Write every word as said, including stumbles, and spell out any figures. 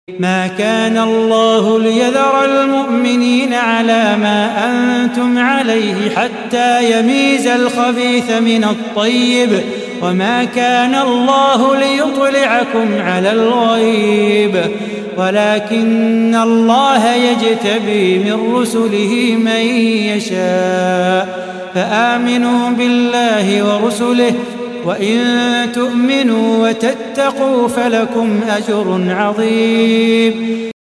ما كان الله ليذر المؤمنين على ما أنتم عليه حتى يميز الخبيث من الطيب، وما كان الله ليطلعكم على الغيب، ولكن الله يجتبي من رسله من يشاء، فآمنوا بالله ورسله، وإن تؤمنوا وتتقوا فلكم أجر عظيم.